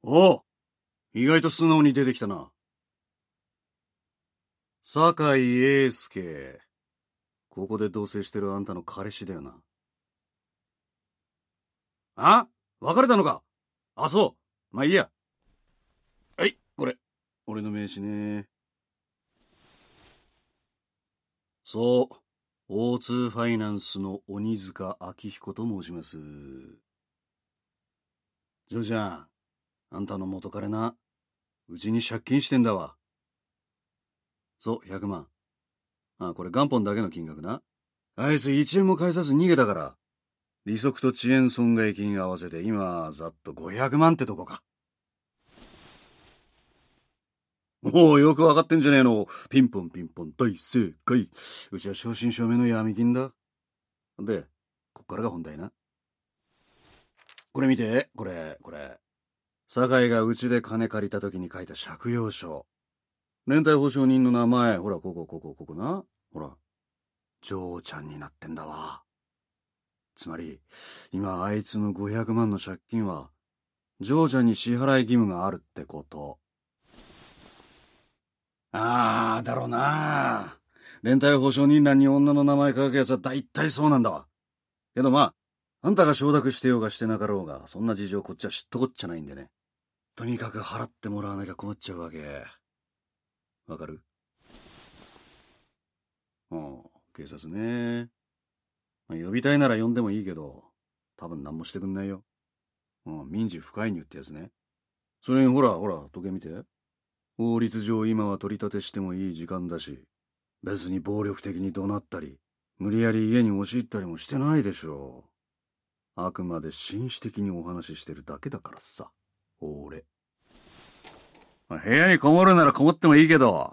おう、意外と素直に出てきたな。酒井英介。ここで同棲してるあんたの彼氏だよな。あ、別れたのか。あ、そう。まあいいや。はい、これ。俺の名刺ね。そう。O2 ファイナンスの鬼塚明彦と申します。ジョージャン、あんたの元彼な、うちに借金してんだわ。そう、100万。あ、これ元本だけの金額な。あいつ1円も返さず逃げたから、利息と遅延損害金合わせて今、ざっと500万ってとこか。もうよくわかってんじゃねえの。ピンポンピンポン大正解。うちは正真正銘の闇金だ。で、こっからが本題な。これ見て、これ。酒井がうちで金借りた時に書いた借用書。連帯保証人の名前、ほら、ここな。ほら、ジョーちゃんになってんだわ。つまり、今あいつの500万の借金は、ジョーちゃんに支払い義務があるってこと。だろうな。連帯保証人欄に女の名前書くやつは大体そうなんだわ。けどまあ、あんたが承諾してようがしてなかろうが、そんな事情こっちは知っとこっちゃないんでね。とにかく払ってもらわなきゃ困っちゃうわけ。わかる？警察ね。呼びたいなら呼んでもいいけど、多分何もしてくんないよ。民事不介入ってやつね。それにほら、時計見て。法律上今は取り立てしてもいい時間だし、別に暴力的に怒鳴ったり、無理やり家に押し入ったりもしてないでしょう。あくまで紳士的にお話ししてるだけだからさ、俺。部屋にこもるならこもってもいいけど。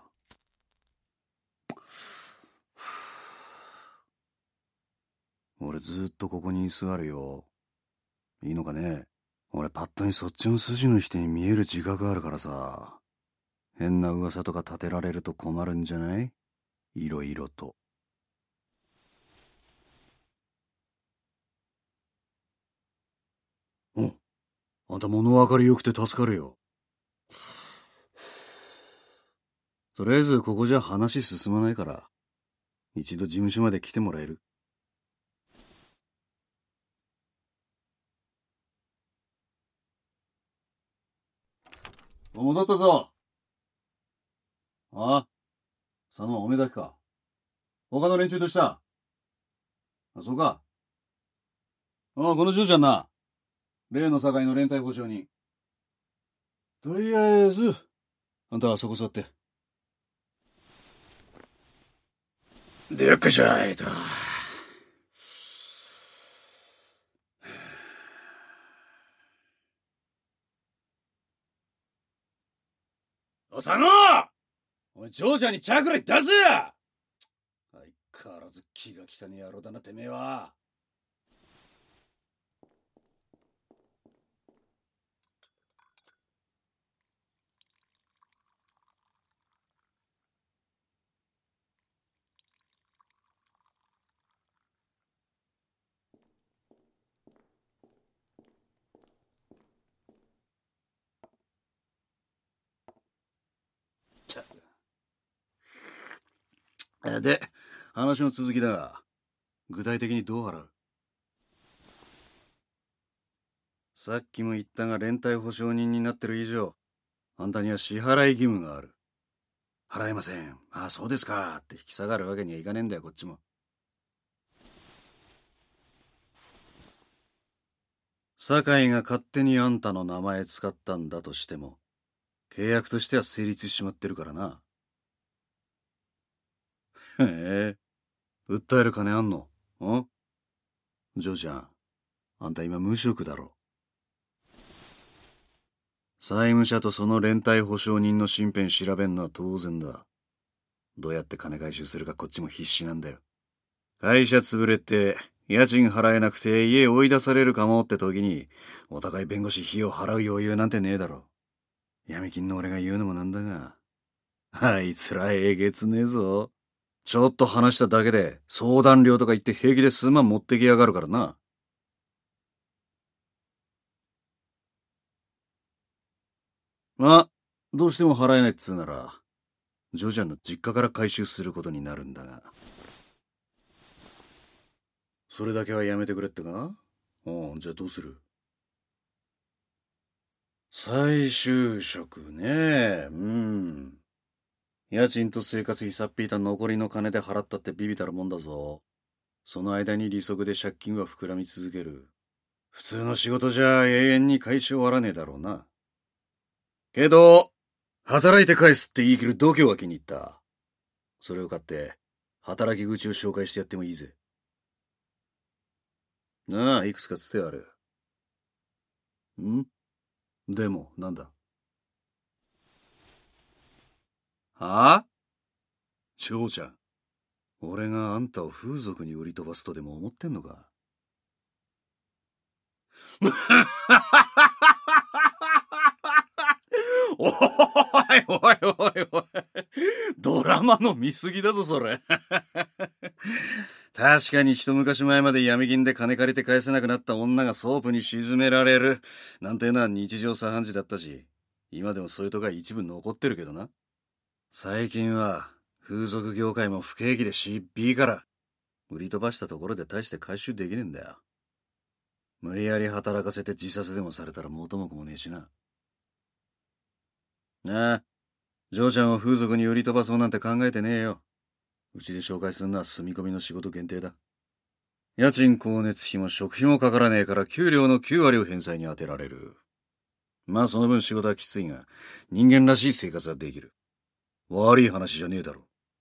俺ずっとここに居座るよ。いいのかね？俺パッとにそっちの筋の人に見える自覚あるからさ。変な噂とか立てられると困るんじゃない？いろいろと。あんた物分かりよくて助かるよ。とりあえずここじゃ話進まないから、一度事務所まで来てもらえる？戻ったぞ。佐野、おめえだけか。他の連中どうした？そうか。この嬢ちゃんな。例の堺の連帯保証人。とりあえず、あんたはそこ座って。でっかしゃいと。佐野！おい、嬢ちゃんに茶くらい出せや！相変わらず気が利かねえ野郎だな、てめえは。で、話の続きだが、具体的にどう払う？さっきも言ったが連帯保証人になってる以上、あんたには支払い義務がある。払えません。そうですか。って引き下がるわけにはいかねえんだよ、こっちも。酒井が勝手にあんたの名前使ったんだとしても、契約としては成立しちまってるからな。へえ、訴える金あんの？ジョーちゃん、あんた今無職だろ。債務者とその連帯保証人の身辺調べんのは当然だ。どうやって金回収するかこっちも必死なんだよ。会社潰れて、家賃払えなくて家追い出されるかもって時に、お互い弁護士費用払う余裕なんてねえだろ。闇金の俺が言うのもなんだが、あいつらえげつねえぞ。ちょっと話しただけで相談料とか言って平気で数万持ってきやがるからな。 まあ、どうしても払えないっつうなら、ジョージャンの実家から回収することになるんだが。それだけはやめてくれってか？うん、じゃあどうする？再就職ね。うん。家賃と生活費さっぴいた残りの金で払ったってビビたるもんだぞ。その間に利息で借金は膨らみ続ける。普通の仕事じゃ永遠に返し終わらねえだろうな。けど、働いて返すって言い切る度胸は気に入った。それを買って、働き口を紹介してやってもいいぜ。なあ、いくつかつてある。んでも、なんだ？はあ？長ちゃん。俺があんたを風俗に売り飛ばすとでも思ってんのか？おいおいおいおい。ドラマの見過ぎだぞ、それ。確かに一昔前まで闇金で金借りて返せなくなった女がソープに沈められる。なんていうのは日常茶飯事だったし、今でもそういうとこは一部残ってるけどな。最近は、風俗業界も不景気でしっぴいから、売り飛ばしたところで大して回収できねえんだよ。無理やり働かせて自殺でもされたら元も子もねえしな。なあ、ジョーちゃんを風俗に売り飛ばそうなんて考えてねえよ。うちで紹介するのは住み込みの仕事限定だ。家賃、光熱費も食費もかからねえから給料の9割を返済に充てられる。まあその分仕事はきついが、人間らしい生活はできる。悪い話じゃねえだろ。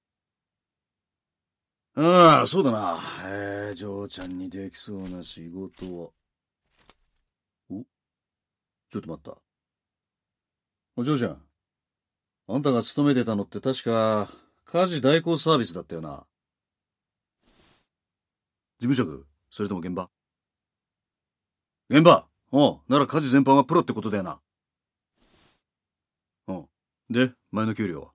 ああ、そうだな。ジョーちゃんにできそうな仕事は。お、ちょっと待った。ジョーちゃん、あんたが勤めてたのって確か、家事代行サービスだったよな。事務職？それとも現場？現場。おう、なら家事全般はプロってことだよな。うん。で、前の給料は？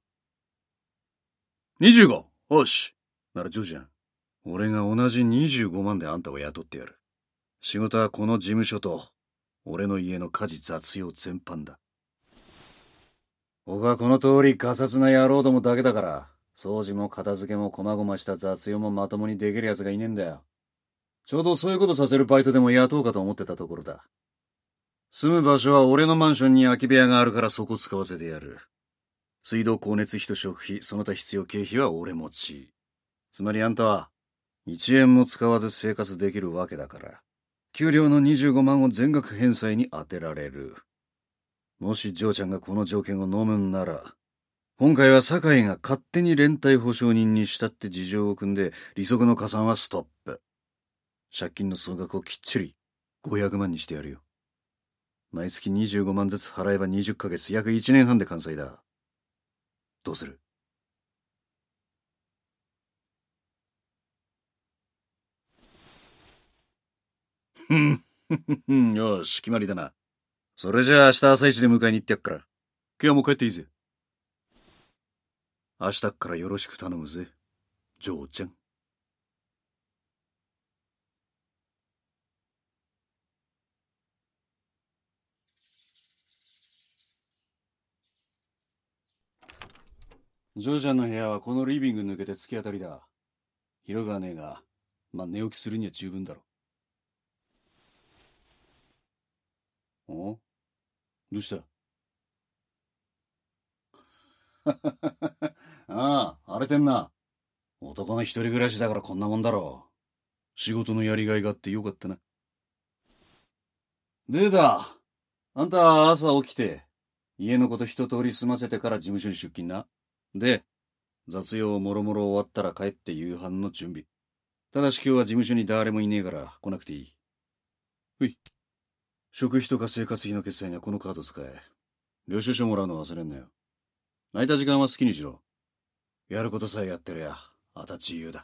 25。おし。ならジョージャン。俺が同じ25万であんたを雇ってやる。仕事はこの事務所と、俺の家の家事雑用全般だ。僕はこの通りガサツな野郎どもだけだから、掃除も片付けも細々した雑用もまともにできる奴がいねえんだよ。ちょうどそういうことさせるバイトでも雇おうかと思ってたところだ。住む場所は俺のマンションに空き部屋があるからそこ使わせてやる。水道光熱費と食費、その他必要経費は俺持ち。つまりあんたは、1円も使わず生活できるわけだから、給料の25万を全額返済に充てられる。もしジョーちゃんがこの条件を飲むんなら、今回は酒井が勝手に連帯保証人にしたって事情を組んで、利息の加算はストップ。借金の総額をきっちり500万にしてやるよ。毎月25万ずつ払えば20ヶ月、約1年半で完済だ。どうする？ふん、よし、決まりだな。それじゃあ明日朝一で迎えに行ってやっから。今日はもう帰っていいぜ。明日っからよろしく頼むぜ、ジョーちゃん。ジョーちゃんの部屋はこのリビング抜けて突き当たりだ。広がねえが、まあ寝起きするには十分だろ。お？どうした？ああ、荒れてんな。男の一人暮らしだからこんなもんだろう。仕事のやりがいがあってよかったな。でだ、あんた朝起きて、家のこと一通り済ませてから事務所に出勤な。で、雑用もろもろ終わったら帰って夕飯の準備。ただし今日は事務所に誰もいねえから来なくていい。ほい。食費とか生活費の決済にはこのカード使え。領収書もらうの忘れんなよ。空いた時間は好きにしろ。やることさえやってりゃ、あた自由だ。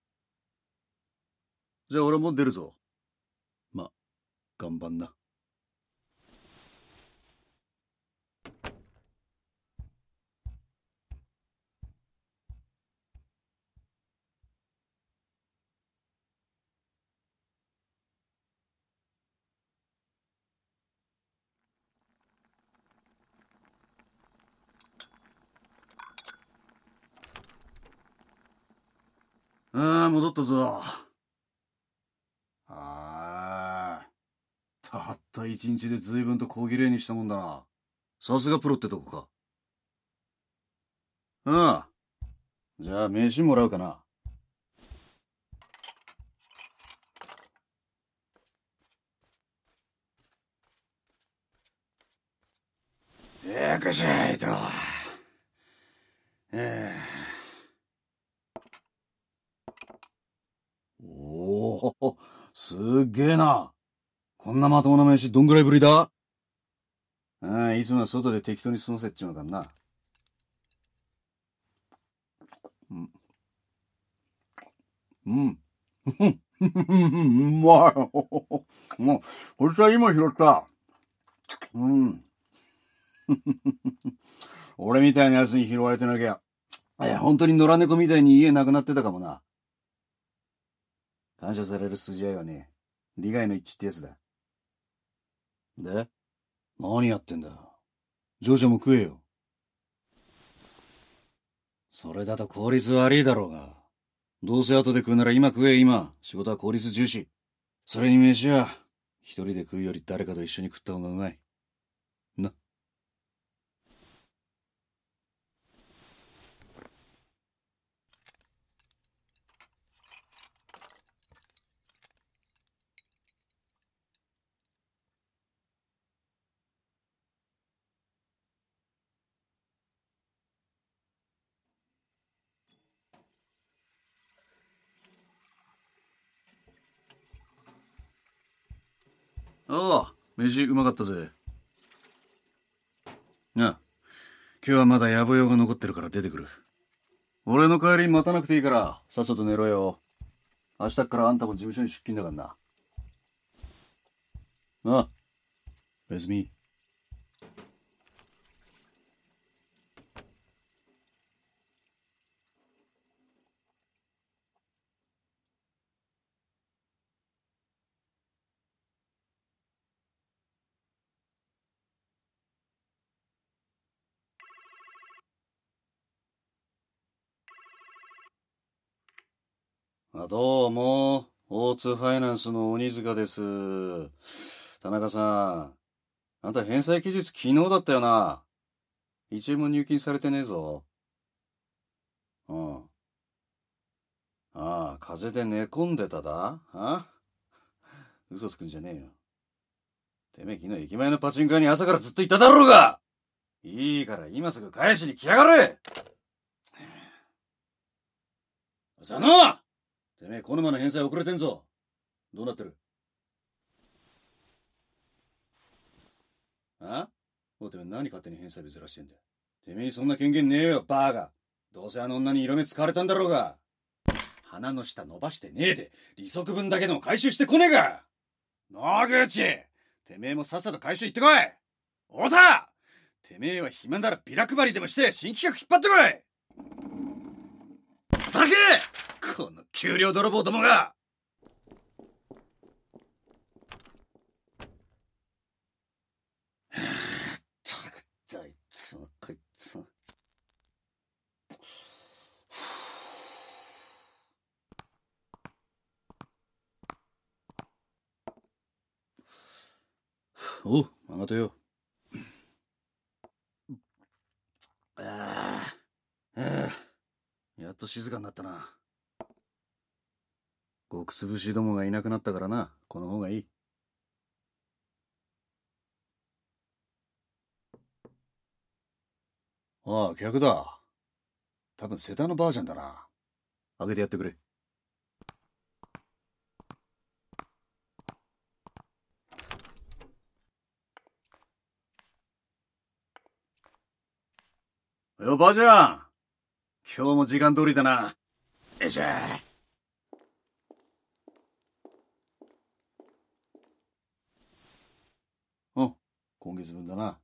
じゃあ俺も出るぞ。ま、頑張んな。 ああ、戻ったぞ。ああ、たった一日で随分と小綺麗にしたもんだな。さすがプロってとこか。ああ、じゃあ飯もらうかな。よくしゃいと。おお、すっげえな。こんなまともな飯どんぐらいぶりだ？いつもは外で適当に済ませっちまうからな。うん。うん。うまい。もう、こいつは今拾った。うん。俺みたいな奴に拾われてなきゃ、本当に野良猫みたいに家なくなってたかもな。感謝される筋合いはね、利害の一致ってやつだ。で、何やってんだ。ジョジョも食えよ。それだと効率悪いだろうが。どうせ後で食うなら今食え今。仕事は効率重視。それに飯は、一人で食うより誰かと一緒に食った方がうまい。な。ああ、飯うまかったぜ。なあ、今日はまだ野暮用が残ってるから出てくる。俺の帰り待たなくていいから、さっさと寝ろよ。明日っからあんたも事務所に出勤だからな。ああ、おやすみ。どうも、大津ファイナンスの鬼塚です。田中さん、あんた返済期日昨日だったよな。1円も入金されてねえぞ。うん。ああ、風邪で寝込んでただ嘘つくんじゃねえよ。てめえ昨日駅前のパチンコ屋に朝からずっといただろうが。いいから今すぐ返しに来やがれ。佐野、てめえ小沼の返済遅れてんぞ。どうなってる？てめえ何勝手に返済日ずらしてんだよ。てめえにそんな権限ねえよ、バーガー。どうせあの女に色目使われたんだろうが。鼻の下伸ばしてねえで、利息分だけでも回収してこねえか。野口、てめえもさっさと回収行ってこい。太田、てめえは暇ならビラ配りでもして新企画引っ張ってこい。働け、この給料泥棒どもが。ったくだいつもこいつも。おう、あがとよ。ああ、やっと静かになったな。極つぶしどもがいなくなったからな、この方がいい。ああ、客だ。多分瀬田のばあちゃんだな。開けてやってくれ。よ、ばあちゃん。今日も時間通りだな。よいしょ。今月分だな。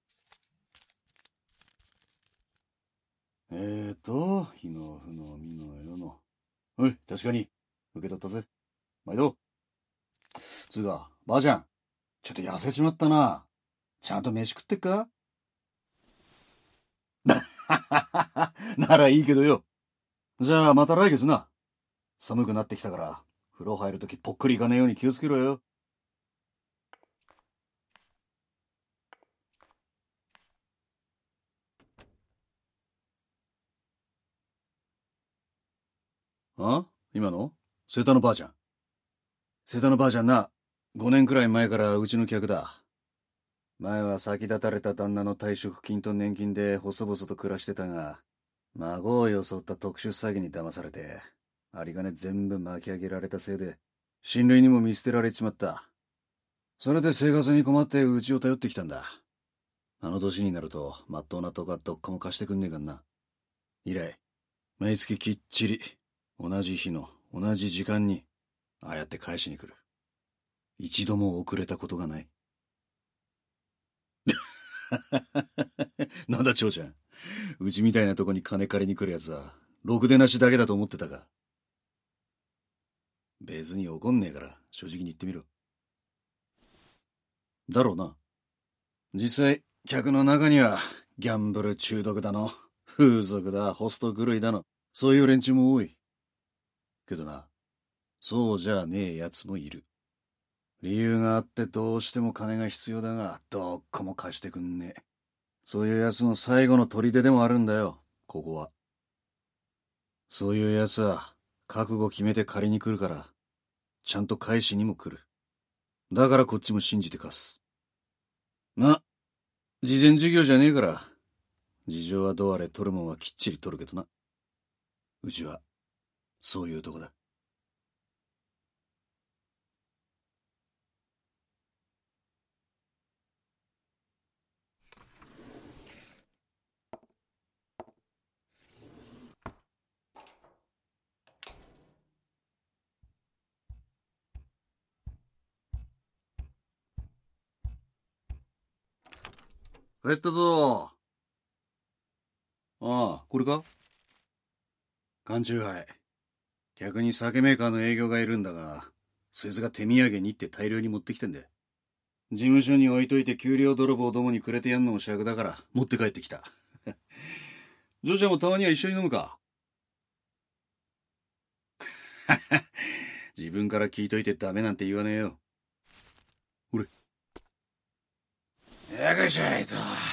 日のふのみのよの。おい、確かに。受け取ったぜ。毎度。つうか、ばあちゃん。ちょっと痩せちまったな。ちゃんと飯食ってっか？ならいいけどよ。じゃあまた来月な。 寒くなってきたから、風呂入るときぽっくりいかねえように気をつけろよ。あ、今の瀬田のばあちゃん。瀬田のばあちゃんな、5年くらい前からうちの客だ。前は先立たれた旦那の退職金と年金で細々と暮らしてたが、孫を装った特殊詐欺に騙されて、有り金全部巻き上げられたせいで、親類にも見捨てられちまった。それで生活に困ってうちを頼ってきたんだ。あの年になると、まっとうなとこはどっかも貸してくんねえかんな。以来、毎月きっちり、同じ日の同じ時間に、ああやって返しに来る。一度も遅れたことがない。なんだ長ちゃん。うちみたいなとこに金借りに来るやつは、ろくでなしだけだと思ってたか。別に怒んねえから、正直に言ってみろ。だろうな。実際、客の中には、ギャンブル中毒だの、風俗だ、ホスト狂いだの、そういう連中も多い。けどな、そうじゃねえ奴もいる。理由があってどうしても金が必要だが、どっこも貸してくんねえ。そういう奴の最後の砦でもあるんだよ、ここは。そういう奴は、覚悟決めて借りに来るから、ちゃんと返しにも来る。だからこっちも信じて貸す。ま、事前授業じゃねえから、事情はどうあれ取るもんはきっちり取るけどな。うちは、そういうとこだ。帰ったぞ。ああ、これか？缶チューハイ。客に酒メーカーの営業がいるんだが、そいつが手土産にって大量に持ってきてんで。事務所に置いといて給料泥棒どもにくれてやんのも尺だから持って帰ってきた。ジョーちゃんもたまには一緒に飲むか？自分から聞いといてダメなんて言わねえよ。ほれ。よいしょいと。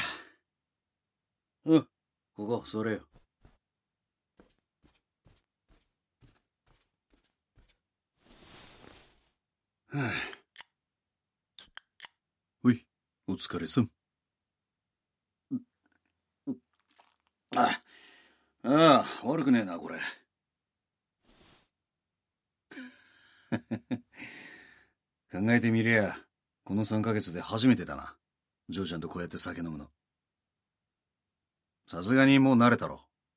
うん、ここ、座れよ。はあ、おい、お疲れさん。ああ、悪くねえな、これ。考えてみりゃ、この3ヶ月で初めてだな。ジョーちゃんとこうやって酒飲むの。さすがにもう慣れたろ。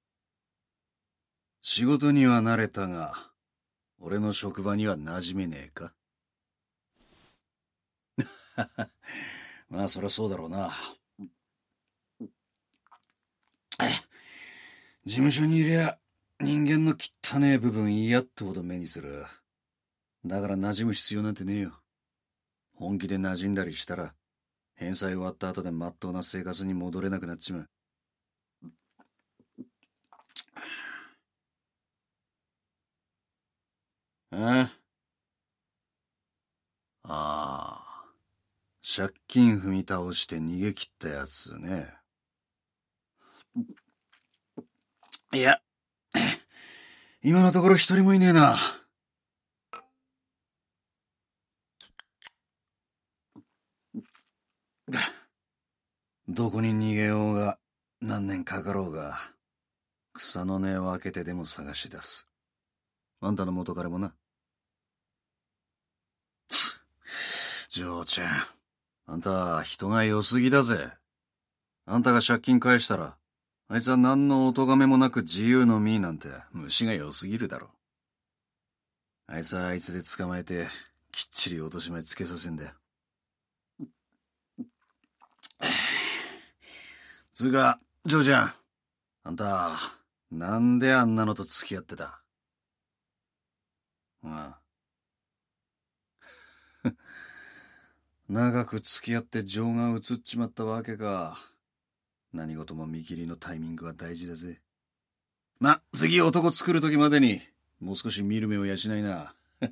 仕事には慣れたが、俺の職場には馴染めねえか？まあ、そりゃそうだろうな。事務所にいりゃ、人間の汚ねえ部分嫌ってほど目にする。だから馴染む必要なんてねえよ。本気で馴染んだりしたら、返済終わった後で真っ当な生活に戻れなくなっちまう。ああ、借金踏み倒して逃げ切ったやつね。いや、今のところ一人もいねえな。どこに逃げようが、何年かかろうが、草の根を開けてでも探し出す。あんたの元彼もな。ジョーちゃん、あんた人が良すぎだぜ。あんたが借金返したら、あいつは何のお咎めもなく自由の身なんて虫が良すぎるだろ。あいつはあいつで捕まえて、きっちり落とし前つけさせんだよ。つうか、ジョーちゃん、あんた、なんであんなのと付き合ってた？ああ。長く付き合って情が移っちまったわけか。何事も見切りのタイミングは大事だぜ。ま、次男作る時までに、 もう少し見る目を養いな。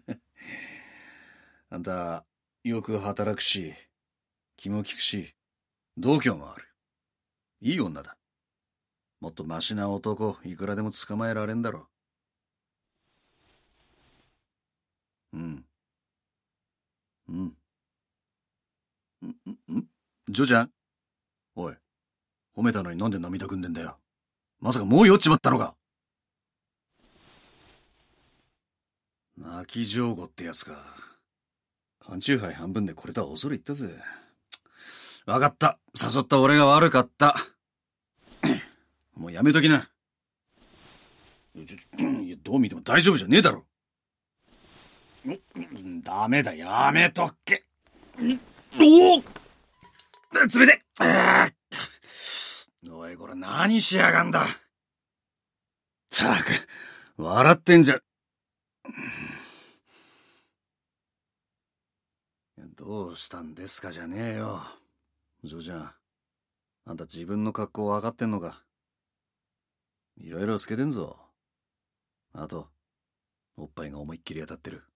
あんた、よく働くし、気も利くし、度胸もある。いい女だ。もっとマシな男、いくらでも捕まえられんだろ。うん。うん。ジョちゃん、おい、褒めたのになんで涙ぐんでんだよ。まさかもう酔っちまったのか。泣き上戸ってやつか。缶チューハイ半分でこれとは恐れ入ったぜ。わかった。誘った俺が悪かった。もうやめときな。いや、どう見ても大丈夫じゃねえだろ。ダメだ、やめとけ。おお、冷て。おい、これ何しやがんだ。ったく、笑ってんじゃ。どうしたんですかじゃねえよ。ジョーちゃん、あんた自分の格好分かってんのか。いろいろ透けてんぞ。あと、おっぱいが思いっきり当たってる。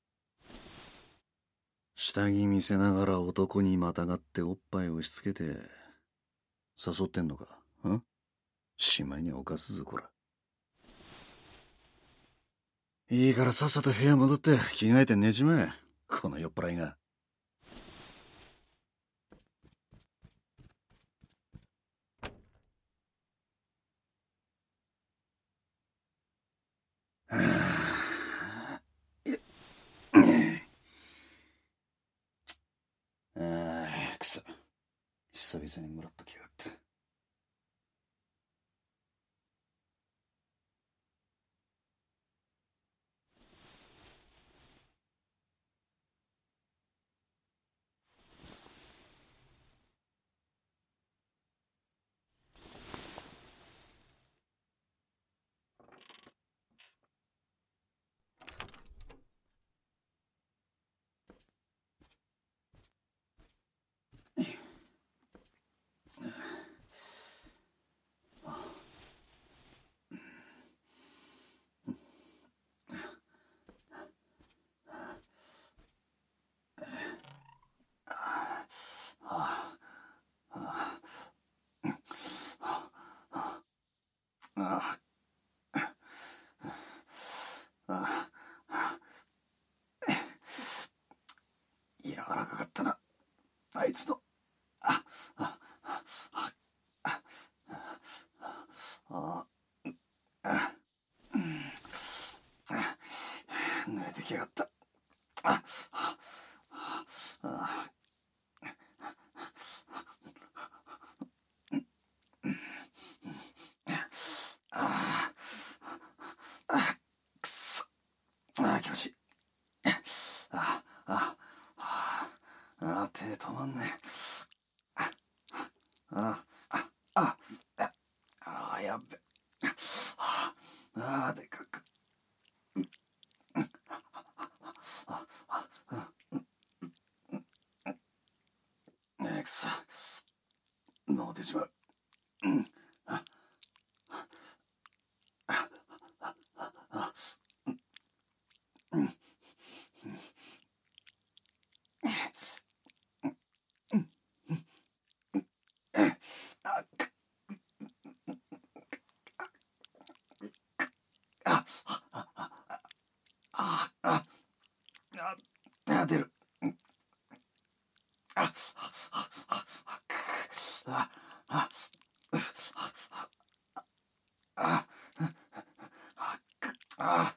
下着見せながら男にまたがっておっぱい押し付けて、誘ってんのか。しまいには犯すぞ、こら。いいからさっさと部屋戻って着替えて寝ちまえ。この酔っ払いが。はあ、くそ。久々にもらっときやがった。ああ、柔らかかったな、あいつの。あ、あ、あ、あ、あ、あ、濡れてきやがった。あ、あ、あ、あ、あ、くそ。あ、気持ちいい。あ、あ、あ、手止まんねえ。あ、あ、あ、あ、やっべ。あ、でかく。くそ。もう出ちまう。出る。あ、あ、あ、あ、あ、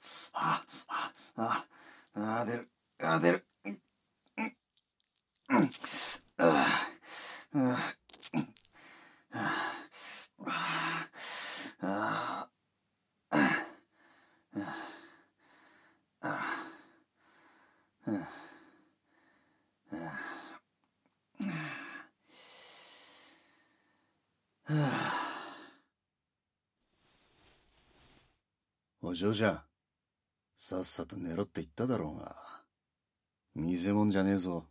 出る。出る。お嬢ちゃん、さっさと寝ろって言っただろうが。見せ物じゃねえぞ。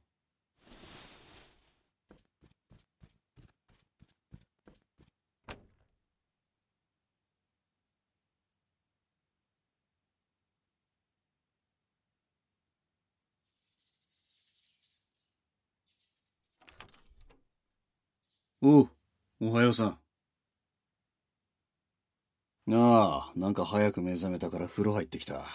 おう、おはようさん。ああ、なんか早く目覚めたから風呂入ってきた。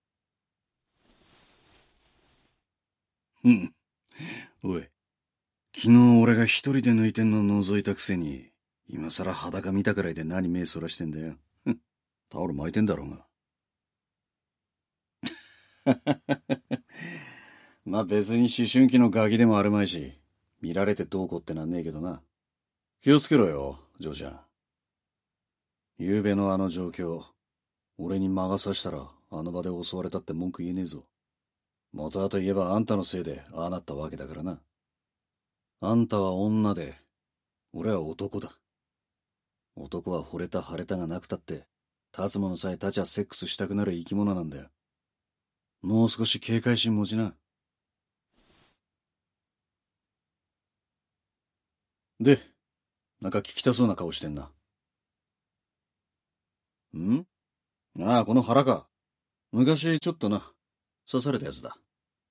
うん。おい、昨日俺が一人で抜いてんの覗いたくせに、今さら裸見たくらいで何目そらしてんだよ。タオル巻いてんだろうが。まあ別に思春期のガキでもあるまいし、見られてどうこうってなんねえけどな。気をつけろよ、ジョーちゃん。昨べのあの状況、俺に魔が差したらあの場で襲われたって文句言えねえぞ。元はといえばあんたのせいでああなったわけだからな。あんたは女で、俺は男だ。男は惚れた腫れたがなくたって、立つものさえ立ちゃセックスしたくなる生き物なんだよ。もう少し警戒心持ちな。で、なんか聞きたそうな顔してんな。んああ、この腹か。昔ちょっとな、刺されたやつだ。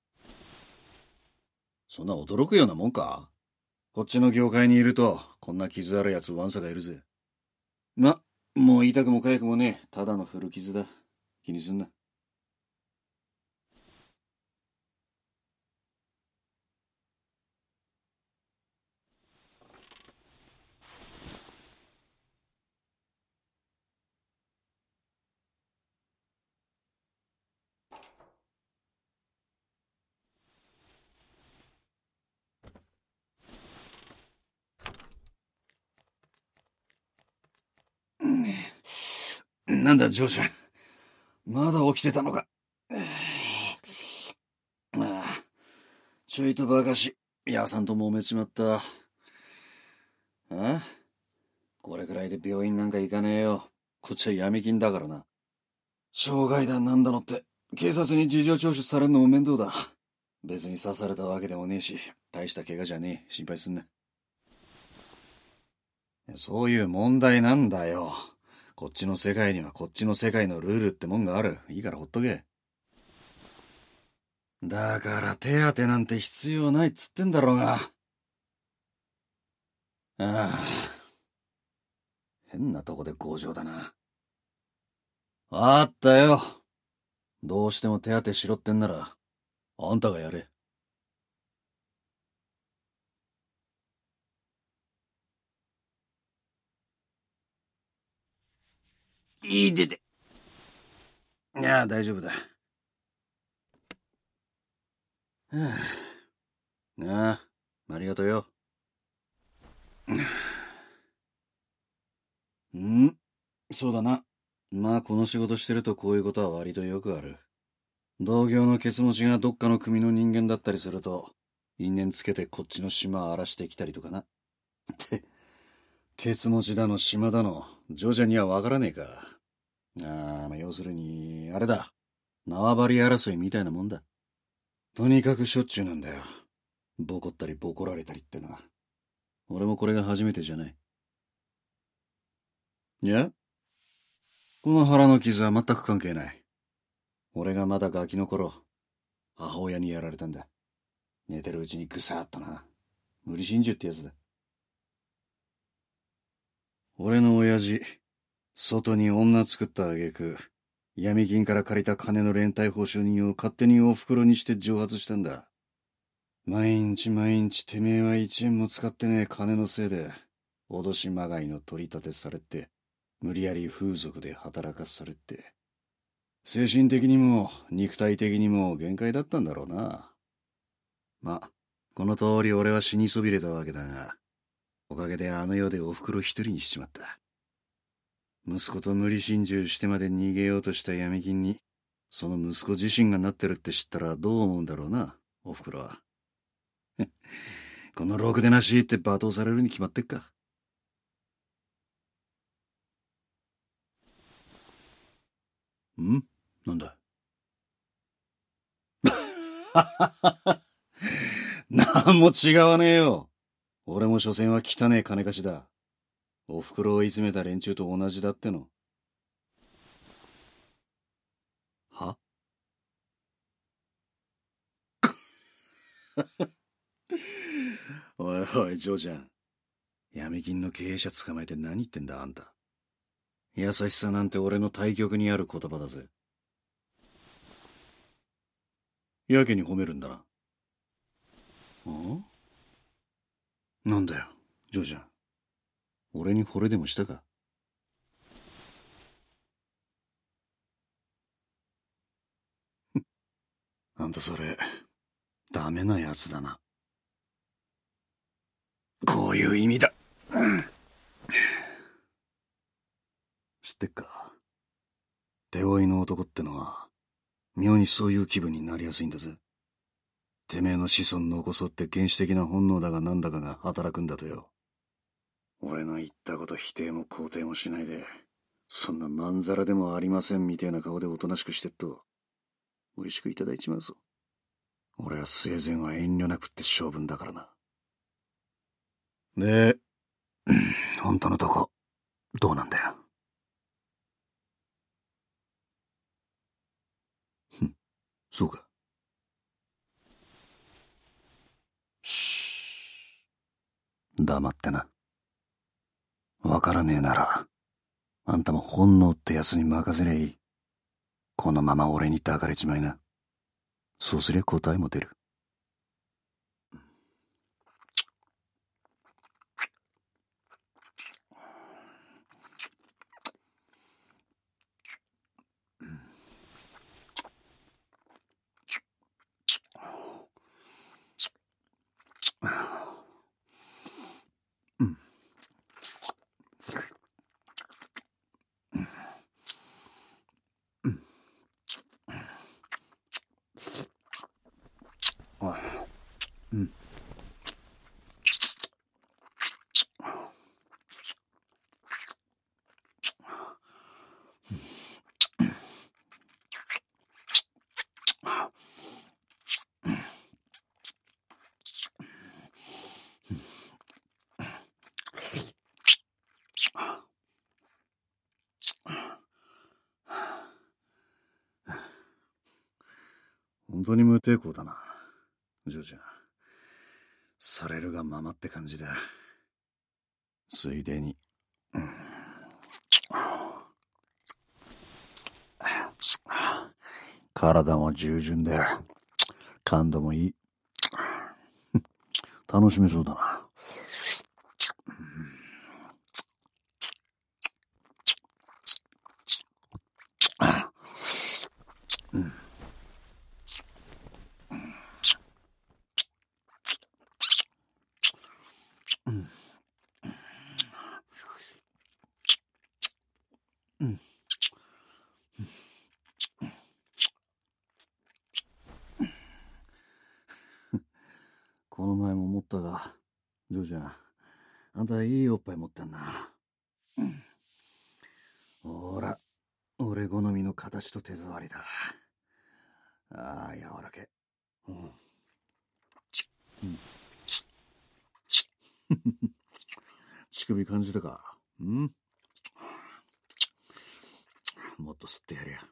そんな驚くようなもんか？こっちの業界にいると、こんな傷あるやつワンサがいるぜ。ま、もう痛くも痒くもねえ、ただの古傷だ。気にすんな。なんだ、ジョーちゃん。まだ起きてたのか。ああ、ちょいとバカし、ヤさんと揉めちまった。あこれくらいで病院なんか行かねえよ。こっちは闇金だからな。傷害だなんだのって、警察に事情聴取されるのも面倒だ。別に刺されたわけでもねえし、大した怪我じゃねえ。心配すんな。そういう問題なんだよ。こっちの世界にはこっちの世界のルールってもんがある。いいからほっとけ。だから手当てなんて必要ないっつってんだろうが。ああ、変なとこで強情だな。あったよ。どうしても手当てしろってんなら、あんたがやれ。いいでて。いや、大丈夫だ。はあ、ああ、ありがとうよ。うん、そうだな。まあ、この仕事してるとこういうことは割とよくある。同業のケツ持ちがどっかの組の人間だったりすると、因縁つけてこっちの島荒らしてきたりとかな。って、ケツ持ちだの島だの、ジョジャにはわからねえか。まあ、要するに、あれだ。縄張り争いみたいなもんだ。とにかくしょっちゅうなんだよ。ボコったりボコられたりってな。俺もこれが初めてじゃない。いや、この腹の傷は全く関係ない。俺がまだガキの頃、母親にやられたんだ。寝てるうちにぐさーっとな。無理心中ってやつだ。俺の親父、外に女作った挙句、闇金から借りた金の連帯保証人を勝手にお袋にして蒸発したんだ。毎日毎日てめえは一円も使ってねえ金のせいで、脅しまがいの取り立てされて、無理やり風俗で働かされて、精神的にも肉体的にも限界だったんだろうな。ま、この通り俺は死にそびれたわけだが、おかげであの世でお袋一人にしちまった。息子と無理心中してまで逃げようとした闇金に、その息子自身がなってるって知ったらどう思うんだろうな、お袋は。このろくでなしって罵倒されるに決まってっか。んなんだ？なんも違わねえよ。俺も所詮は汚え金貸しだ。お袋を追い詰めた連中と同じだっての。は？おいおい、ジョーちゃん。 闇金の経営者捕まえて何言ってんだあんた。優しさなんて俺の対極にある言葉だぜ。やけに褒めるんだな。なんだよ、ジョージャン。俺に惚れでもしたか？あんたそれ、ダメなやつだな。こういう意味だ。知ってっか？手負いの男ってのは、妙にそういう気分になりやすいんだぜ。てめえの子孫残そうって原始的な本能だがなんだかが働くんだとよ。俺の言ったこと否定も肯定もしないで、そんなまんざらでもありませんみたいな顔でおとなしくしてっと、美味しくいただいちまうぞ。俺は生前は遠慮なくって性分だからな。で、本当のとこ、どうなんだよ。そうか。黙ってな。わからねえなら、あんたも本能ってやつに任せりゃいい。このまま俺に抱かれちまいな。そうすりゃ答えも出る。本当に無抵抗だな、ジョージャン。されるがままって感じだ。ついでに、体も従順で、感度もいい。楽しめそうだな。この前も思ったが、ジョージャン、あんたいいおっぱい持ってんな。ほら、俺好みの形と手触りだ。ああ、柔らけ。乳首感じたか？もっと吸ってやれや。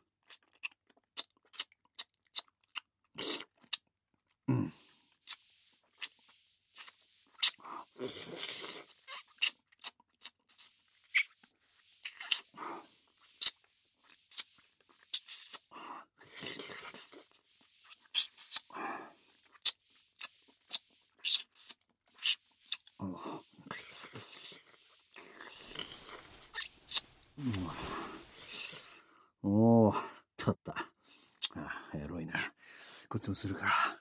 おお、立った。エロいな。こっちもするか。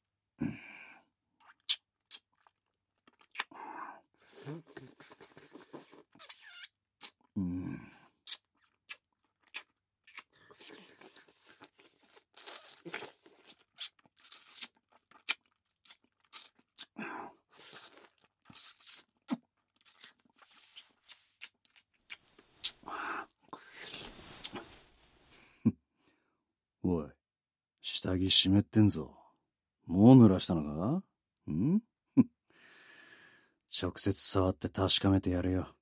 おい、下着湿ってんぞ。もう濡らしたのか？直接触って確かめてやるよ。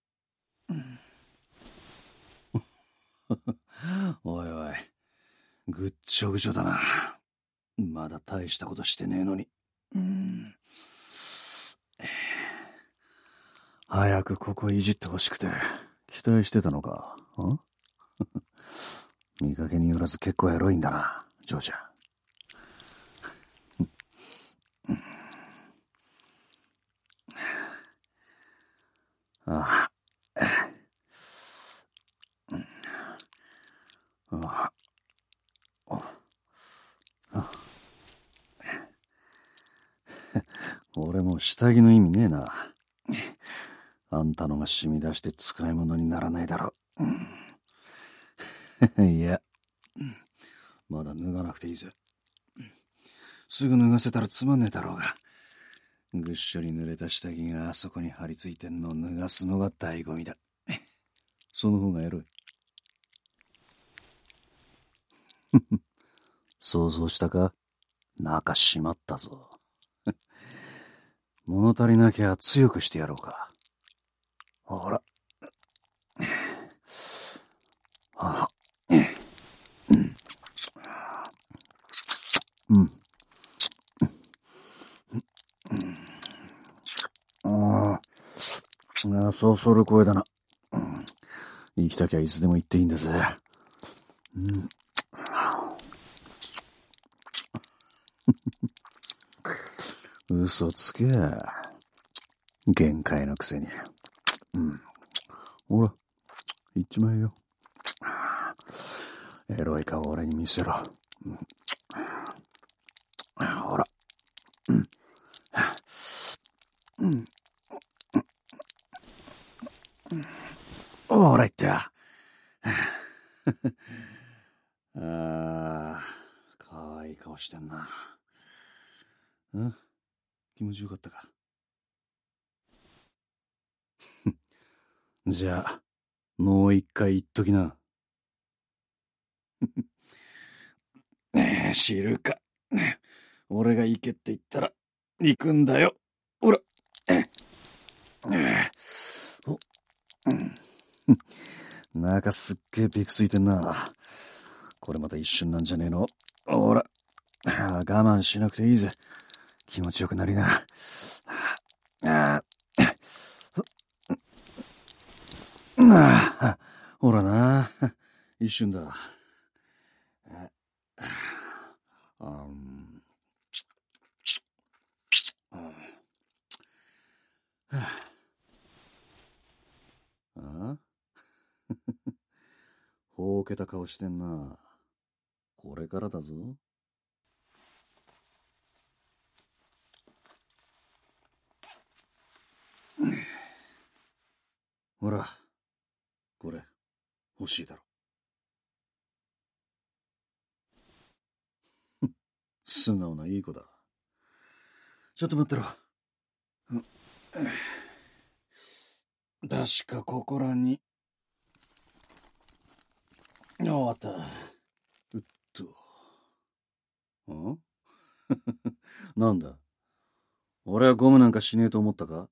おいおい、ぐっちょぐちょだな。まだ大したことしてねえのに。 早くここいじってほしくて、期待してたのか。見かけによらず結構エロいんだな、ジョーちゃん。ああ。俺も下着の意味ねえな。あんたのが染み出して使い物にならないだろ。いや、まだ脱がなくていいぜ。すぐ脱がせたらつまんねえだろうが。ぐっしょり濡れた下着があそこに張り付いてんのを脱がすのが醍醐味だ。その方がエロい。想像したか？中しまったぞ。物足りなきゃ強くしてやろうか。ほら。うん。そうそる声だな。生きたきゃいつでも言っていいんだぜ。嘘つけ。限界のくせに。ほら、言っちまえよ。エロい顔俺に見せろ。ほら。ほら言った。かわいい顔してんな。気持ちよかったか。じゃあ、もう一回言っときな。知るか。俺が行けって言ったら、行くんだよ。ほら。中すっげえビクついてんな。これまた一瞬なんじゃねえの。ほら。我慢しなくていいぜ。気持ちよくなりな。ほらな。一瞬だ。ほうけた顔してんな。これからだぞ。ほら、これ、欲しいだろ。素直ないい子だ。ちょっと待ってろ。確かここらに。終わった。うっと。なんだ？俺はゴムなんかしねえと思ったか？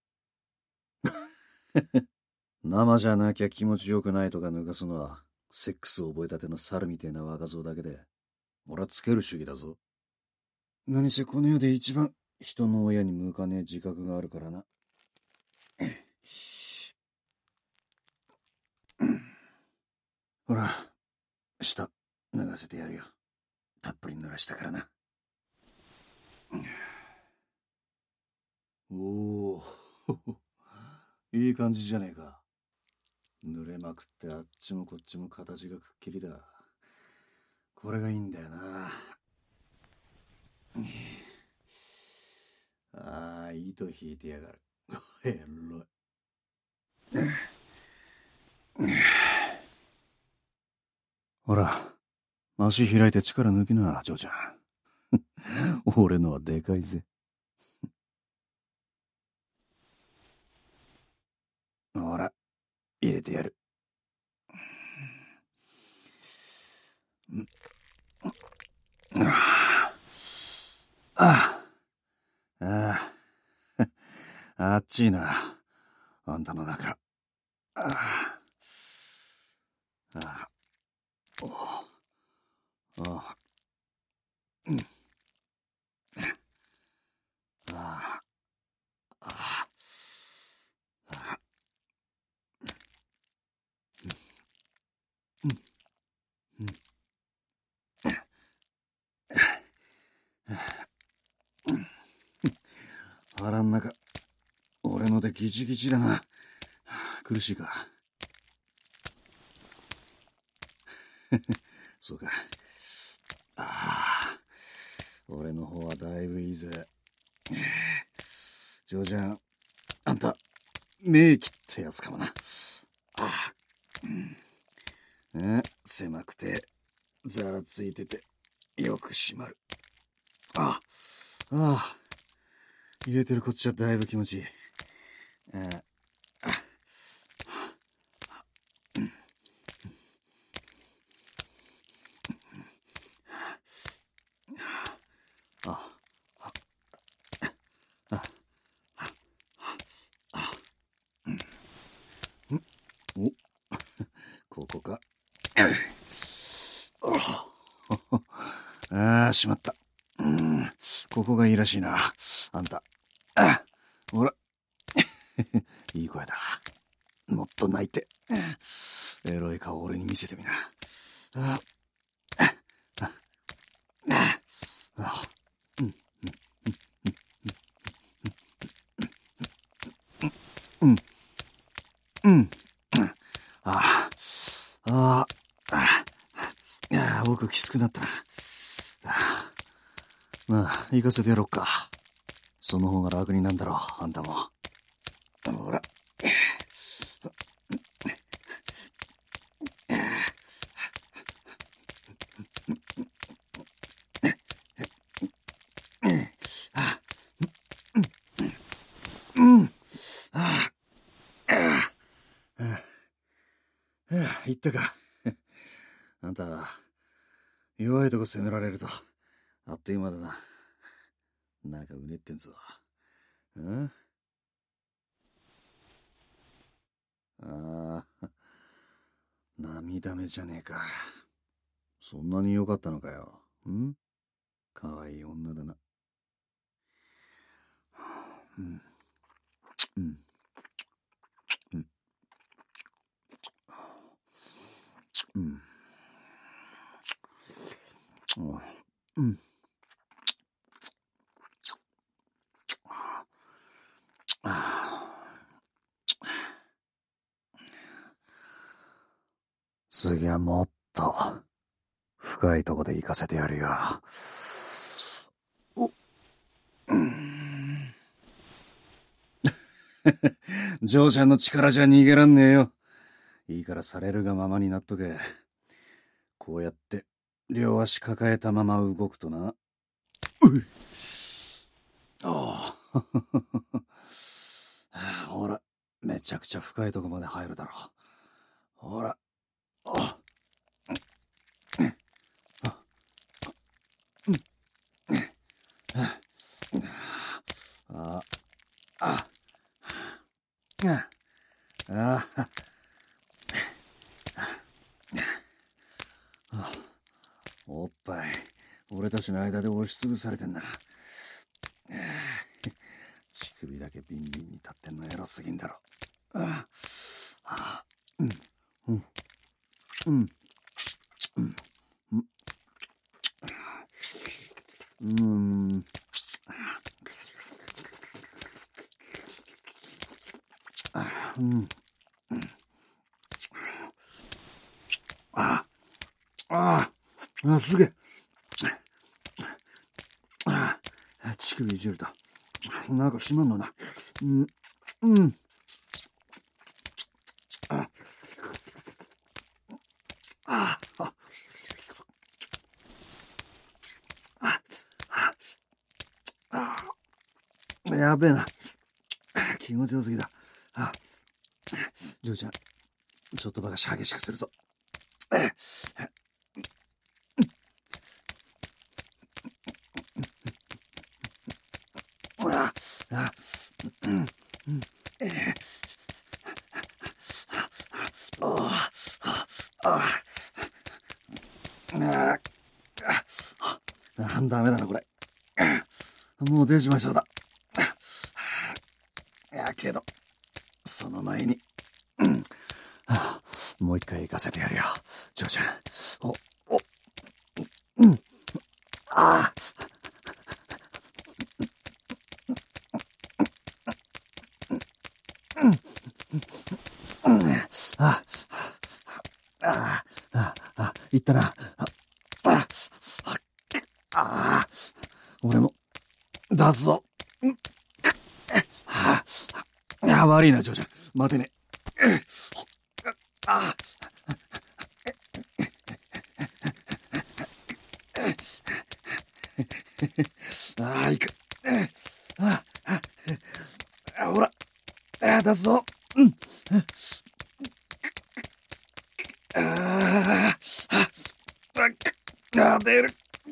生じゃなきゃ気持ちよくないとか抜かすのは、セックス覚えたての猿みてえな若造だけで、俺はつける主義だぞ。何せこの世で一番人の親に向かねえ自覚があるからな。ほら、下、脱がせてやるよ。たっぷり濡らしたからな。おお、いい感じじゃねえか。濡れまくってあっちもこっちも形がくっきりだ。これがいいんだよな。糸引いてやがる。エロい。ほら、足開いて力抜きな、ジョーちゃん。俺のはでかいぜ。ほら、入れてやる。あっちいな。あんたの中。 腹ん中、俺のでギチギチだな。苦しいか。そうか。俺の方はだいぶいいぜ。ジョージャン、あんた、名器ってやつかもな。狭くて、ざらついてて、よく締まる。入れてるこっちはだいぶ気持ちいい。ここか。しまった。ここがいいらしいな。あんた。ほら。いい声だ。もっと泣いて。エロい顔俺に見せてみな。僕きつくなったな。行かせてやろうか。その方が楽になんだろう、あんたも。ほら。言ったか。あんた、弱いとこ攻められると、あっという間だな。なんかうねってんぞ。涙目じゃねえか。そんなに良かったのかよ。かわいい女だな。次はもっと深いとこで行かせてやるよ。ジョーちゃんの力じゃ逃げらんねえよ。いいからされるがままになっとけ。こうやって両足抱えたまま動くとな。ほら、めちゃくちゃ深いとこまで入るだろう。ほら。おっぱい、俺たちの間で押しつぶされてんな。乳首だけビンビンに立ってんのエロすぎんだろ。すげえ。乳首いじると。なんか閉まんのな。やべえな。気持ちよすぎだ。ジョーちゃん、ちょっとばかし激しくするぞ。ダメだな、これ。もう出ちまいそうだ。けど、その前に、もう一回行かせてやるよ、ジョーちゃん。 ったな。俺も出すぞ。悪いな、ジョーちゃん。待てね。いく。ほら、出すぞ。出る。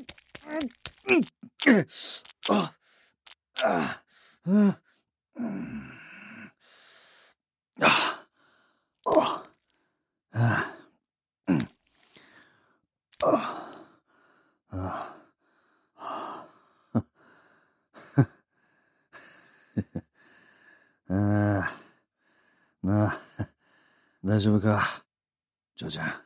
大丈夫か、ジョーちゃん。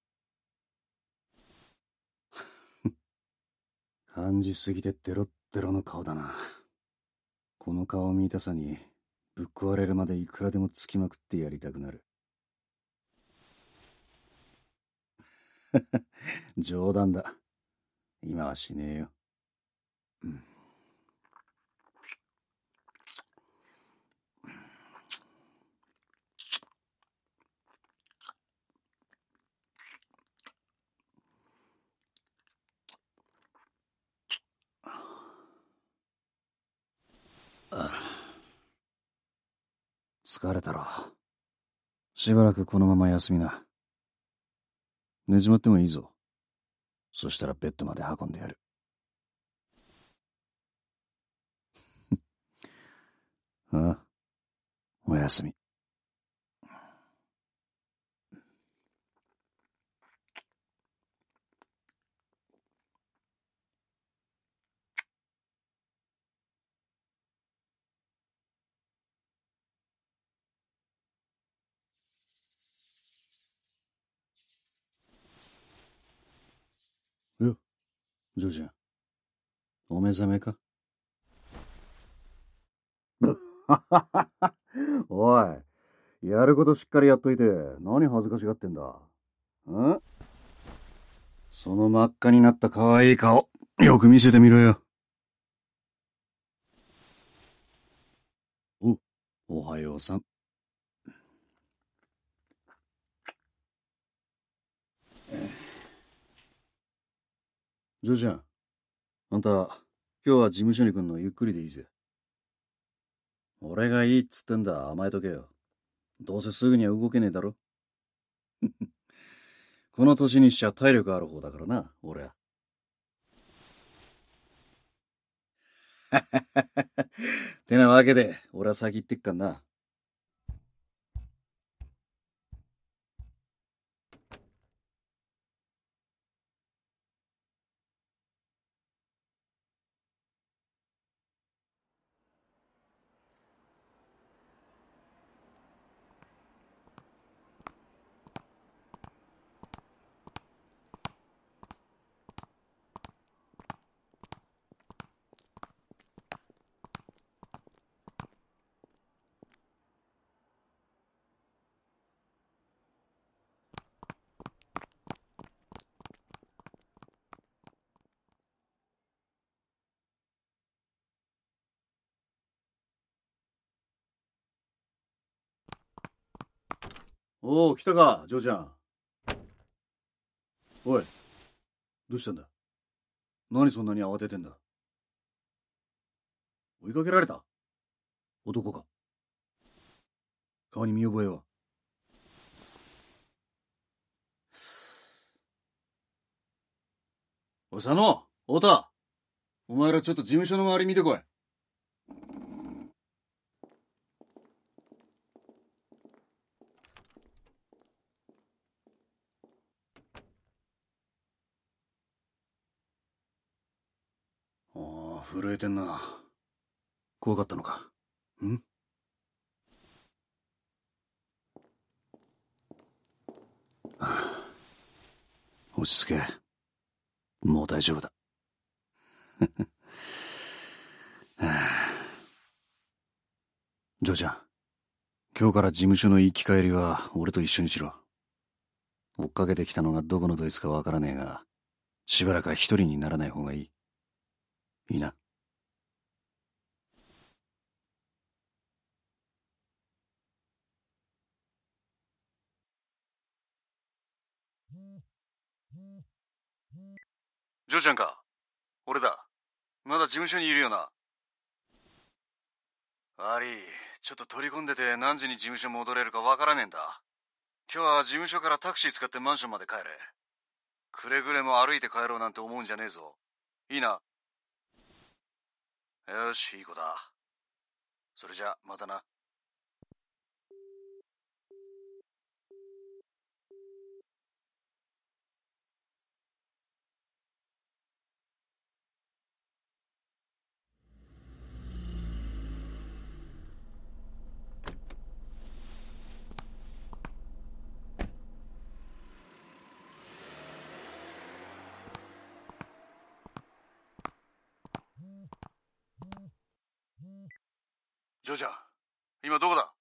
感じすぎてデロッデロの顔だな。この顔見たさにぶっ壊れるまでいくらでもつきまくってやりたくなる。冗談だ。今はしねえよ。疲れたろ。しばらくこのまま休みな。寝ちまってもいいぞ。そしたらベッドまで運んでやる。おやすみ。よ、ジョージャン。お目覚めか？おい、やることしっかりやっといて、何恥ずかしがってんだ。その真っ赤になった可愛い顔、よく見せてみろよ。おはようさん。ジョージャン、あんた、今日は事務所に来んのゆっくりでいいぜ。俺がいいっつってんだ、甘えとけよ。どうせすぐには動けねえだろ。この年にしちゃ体力ある方だからな、俺は。てなわけで、俺は先行ってっかんな。おお、来たか、ジョーちゃん。おい、どうしたんだ？何そんなに慌ててんだ？追いかけられた？男か？顔に見覚えは？おい、佐野、太田、お前らちょっと事務所の周り見てこい。ああ、震えてんな。怖かったのか？ん？落ち着け。もう大丈夫だ。ジョーちゃん、今日から事務所の行き帰りは俺と一緒にしろ。 追っかけてきたのがどこのどいつかわからねえが、しばらくは一人にならない方がいい。いいな。ジョーちゃんか。俺だ。まだ事務所にいるよな。悪い。ちょっと取り込んでて何時に事務所戻れるかわからねえんだ。今日は事務所からタクシー使ってマンションまで帰れ。くれぐれも歩いて帰ろうなんて思うんじゃねえぞ。いいな。よし、いい子だ。それじゃ、またな。ジョーちゃん、今どこだ？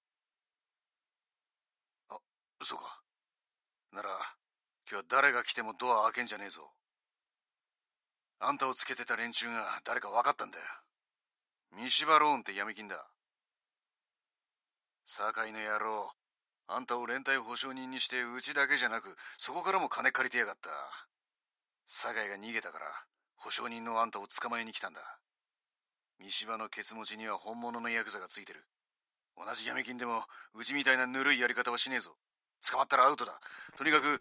あ、そうか。なら、今日は誰が来てもドア開けんじゃねえぞ。あんたをつけてた連中が誰か分かったんだよ。三芝ローンって闇金だ。堺の野郎、あんたを連帯保証人にしてうちだけじゃなく、そこからも金借りてやがった。堺が逃げたから、保証人のあんたを捕まえに来たんだ。三芝のケツ持ちには本物のヤクザがついてる。同じ闇金でも、うちみたいなぬるいやり方はしねえぞ。捕まったらアウトだ。とにかく。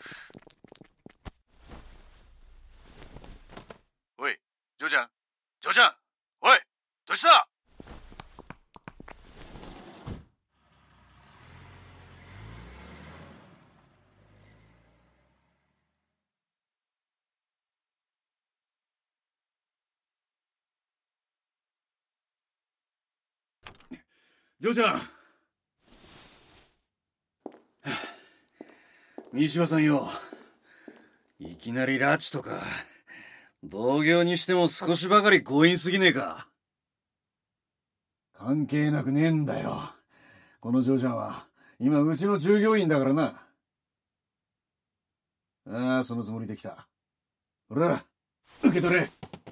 おい、ジョーちゃん、ジョーちゃん、おい、どうした？ジョーちゃん。三島さんよ。いきなり拉致とか、同業にしても少しばかり強引すぎねえか。関係なくねえんだよ。このジョーちゃんは、今うちの従業員だからな。ああ、そのつもりで来た。ほら、受け取れ。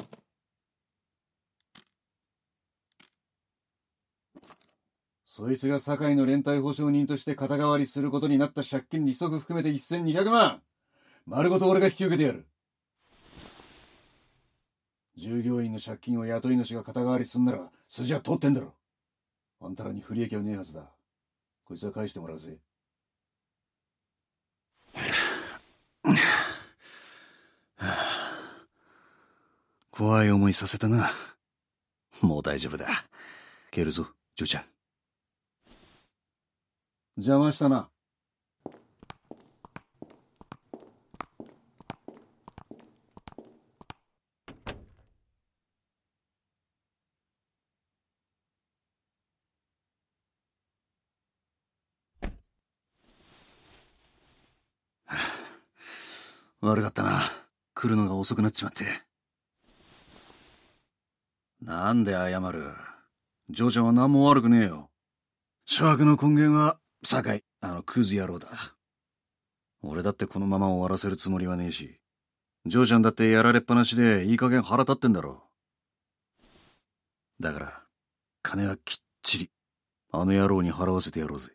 そいつが堺の連帯保証人として肩代わりすることになった借金利息含めて1200万。丸ごと俺が引き受けてやる。従業員の借金を雇い主が肩代わりすんなら筋は通ってんだろ。あんたらに不利益はねえはずだ。こいつは返してもらうぜ。怖い思いさせたな。もう大丈夫だ。蹴るぞ、ジョーちゃん。邪魔したな。悪かったな。来るのが遅くなっちまって。なんで謝る？ジョーちゃんは何も悪くねえよ。諸悪の根源は、堺、あのクズ野郎だ。俺だってこのまま終わらせるつもりはねえし、ジョーちゃんだってやられっぱなしでいい加減腹立ってんだろ。だから、金はきっちり、あの野郎に払わせてやろうぜ。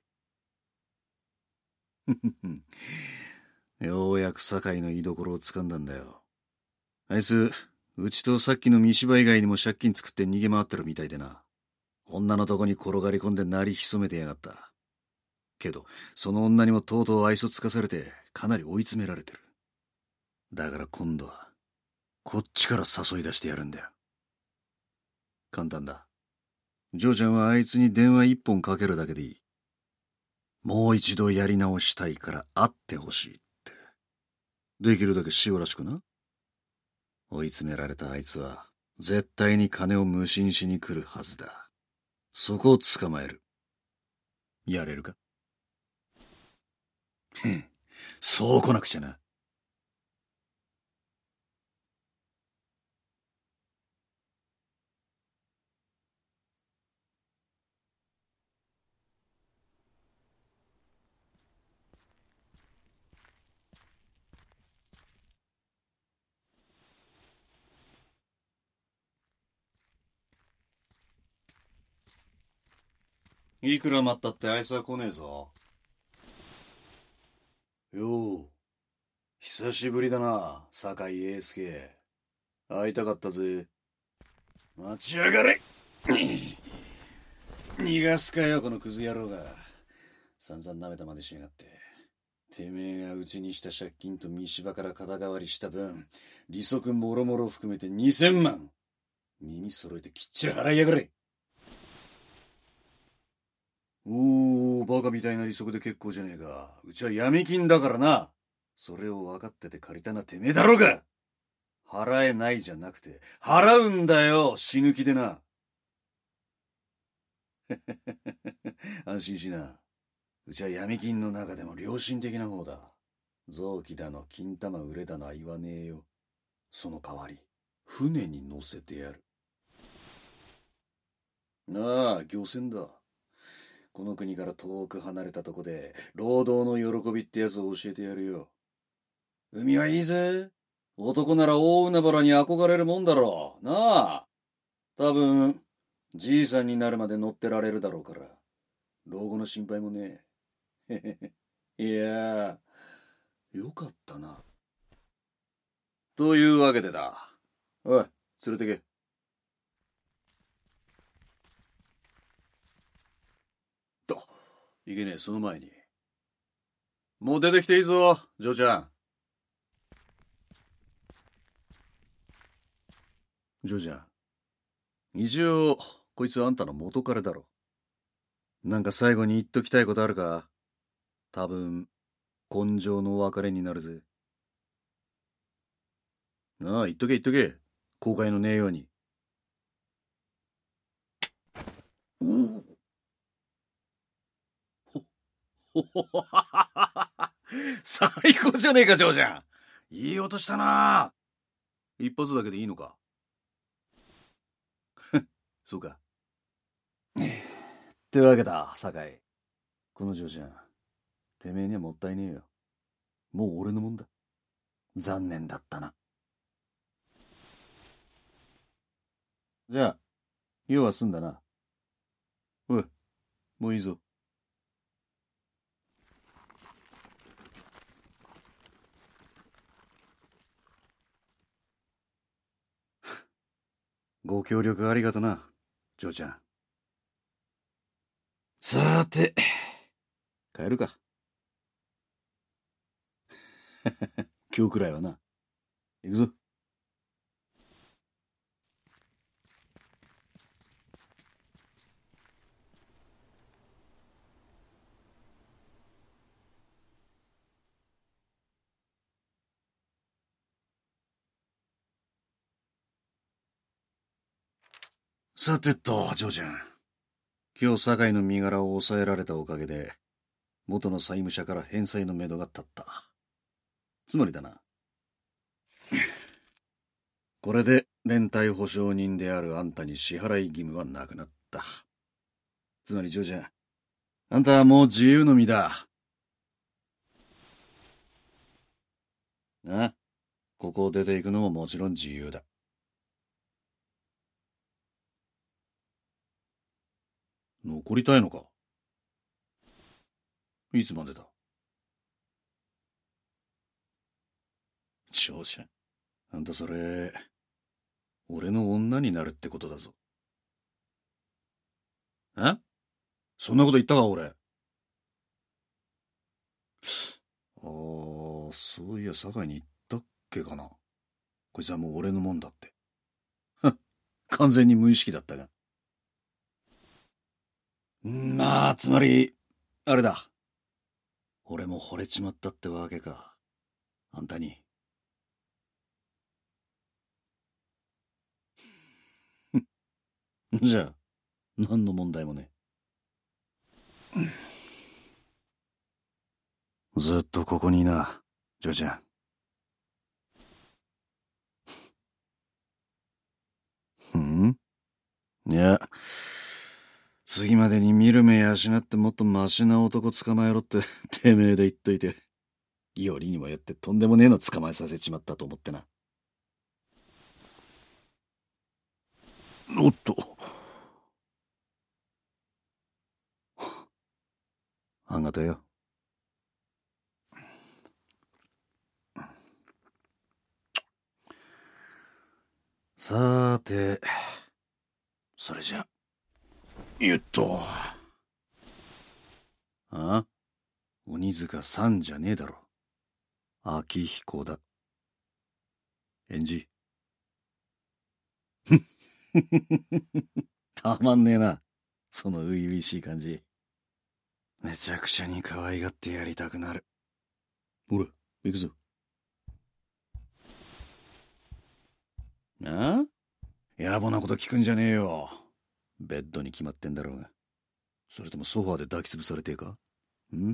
ようやく堺の居所を掴んだんだよ。あいつ、うちとさっきの三芝以外にも借金作って逃げ回ってるみたいでな。女のとこに転がり込んで鳴り潜めてやがった。けど、その女にもとうとう愛想つかされて、かなり追い詰められてる。だから今度は、こっちから誘い出してやるんだよ。簡単だ。ジョーちゃんはあいつに電話一本かけるだけでいい。もう一度やり直したいから会ってほしいって。できるだけ塩らしくな。追い詰められたあいつは、絶対に金を無心しに来るはずだ。そこを捕まえる。やれるか？そう来なくちゃな。 いくら待ったってあいつは来ねえぞ。よう、久しぶりだな、酒井英介。会いたかったぜ。待ちやがれ逃がすかよ、このクズ野郎が。散々舐めたまでしやがって。てめえがうちにした借金と三芝から肩代わりした分、利息もろもろ含めて2000万。耳揃えてきっちり払いやがれ。おー、バカみたいな利息で結構じゃねえか。うちは闇金だからな。それを分かってて借りたのはてめえだろうが。払えないじゃなくて、払うんだよ、死ぬ気でな。安心しな。うちは闇金の中でも良心的な方だ。臓器だの、金玉売れだのは言わねえよ。その代わり、船に乗せてやる。なあ、漁船だ。この国から遠く離れたとこで、労働の喜びってやつを教えてやるよ。海はいいぜ。男なら大海原に憧れるもんだろう。なあ。多分、じいさんになるまで乗ってられるだろうから。老後の心配もねえ。いやー、よかったな。というわけでだ。おい、連れてけ。と、いけねえ、その前に。もう出てきていいぞ、ジョーちゃん。ジョーちゃん。一応、こいつあんたの元彼だろ。なんか最後に言っときたいことあるか？多分、根性の別れになるぜ。なあ、言っとけ言っとけ。後悔のねえように。おおほほはははは最高じゃねえか、ジョーちゃん。いい音したな。一発だけでいいのか？そうか。ってわけだ、酒井。このジョーちゃん、てめえにはもったいねえよ。もう俺のもんだ。残念だったな。じゃあ、用は済んだな。おい、もういいぞ。ご協力ありがとな、ジョーちゃん。さーて、帰るか。今日くらいはな。行くぞ。さてと、ジョーちゃん。今日、酒井の身柄を抑えられたおかげで、元の債務者から返済のめどが立った。つまりだな。これで、連帯保証人であるあんたに支払い義務はなくなった。つまり、ジョーちゃん。あんたはもう自由の身だ。な。ここを出ていくのももちろん自由だ。残りたいのか？いつまでだ？ジョーちゃん。あんたそれ、俺の女になるってことだぞ。え？そんなこと言ったか、俺。ああ、そういや、酒井に言ったっけかな。こいつはもう俺のもんだって。完全に無意識だったが。まあ、つまり、あれだ。俺も惚れちまったってわけか。あんたに。じゃあ、何の問題もね。ずっとここにいな、ジョーちゃん。いや、次までに見る目養ってもっとマシな男捕まえろって、てめえで言っといて。よりにもよってとんでもねえの捕まえさせちまったと思ってな。おっと。 さーて、それじゃ、あ鬼塚さんじゃねえだろ。秋彦だ。返事。たまんねえな。その初々しい感じ。めちゃくちゃに可愛がってやりたくなる。ほら、行くぞ。あ？野暮なこと聞くんじゃねえよ。ベッドに決まってんだろうが。それともソファーで抱きつぶされてえか？ん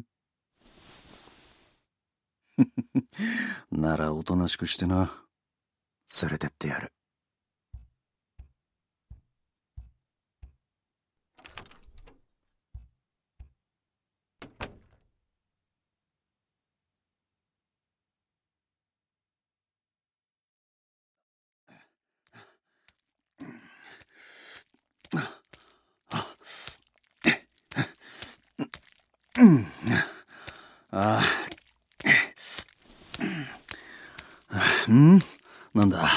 ならおとなしくしてな。連れてってやる。ああ。なんだ。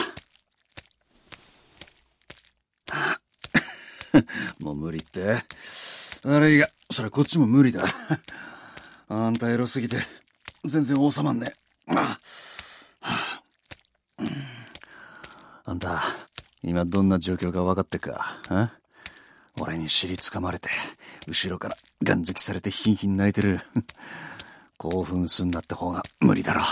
もう無理って。悪いが、それこっちも無理だ。あんたエロすぎて、全然収まんねえ。あんた、今どんな状況か分かってっか？俺に尻つかまれて、後ろからガン突きされてヒンヒン泣いてる。興奮すんなって方が無理だろ。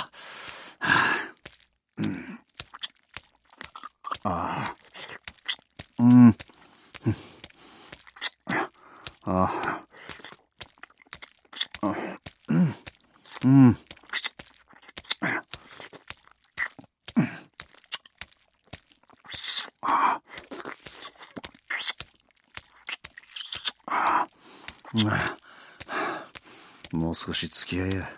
もう少し付き合えや。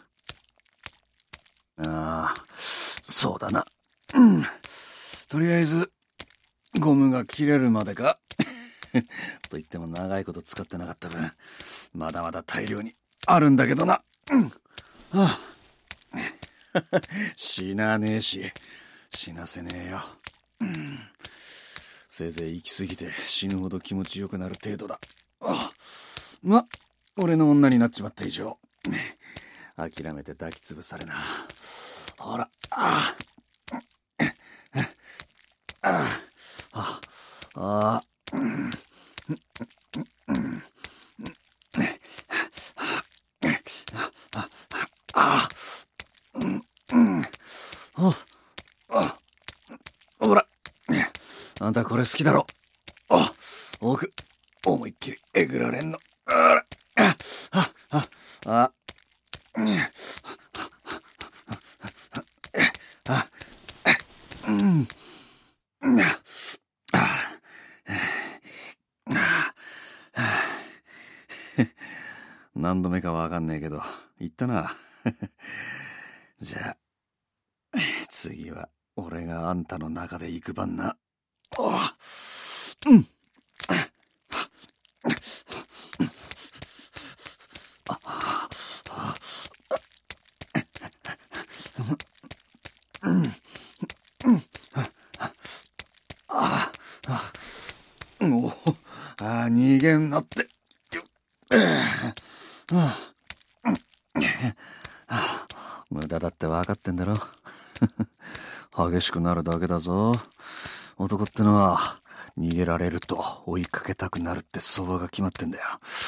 ああ、そうだな。とりあえず、ゴムが切れるまでか。と言っても長いこと使ってなかった分、まだまだ大量にあるんだけどな。死なねえし、死なせねえよ。せいぜい行き過ぎて死ぬほど気持ちよくなる程度だ。ま、俺の女になっちまった以上、諦めて抱きつぶされな。ほら、ほら、あんたこれ好きだろ。奥、思いっきりえぐられんの。何度目かわかんねえけど、言ったな。じゃあ、次は俺があんたの中で行く番な。逃げんなって。無駄だって分かってんだろ。激しくなるだけだぞ。男ってのは逃げられると追いかけたくなるって相場が決まってんだよ。